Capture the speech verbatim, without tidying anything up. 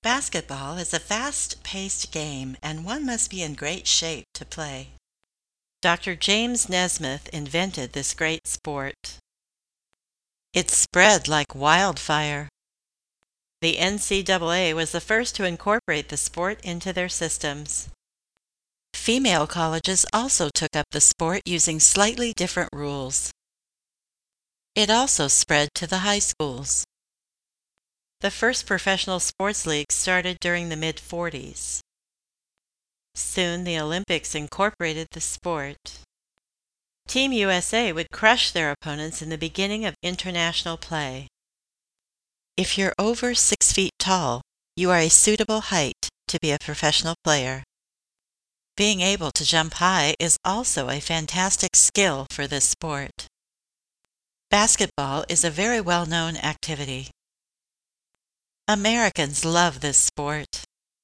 Basketball is a fast-paced game, and one must be in great shape to play. Doctor James Naismith invented this great sport. It spread like wildfire. The N C double A was the first to incorporate the sport into their systems. Female colleges also took up the sport using slightly different rules. It also spread to the high schools. The first professional sports league started during the mid forties. Soon the Olympics incorporated the sport. Team U S A would crush their opponents in the beginning of international play. If you're over six feet tall, you are a suitable height to be a professional player. Being able to jump high is also a fantastic skill for this sport. Basketball is a very well-known activity. Americans love this sport.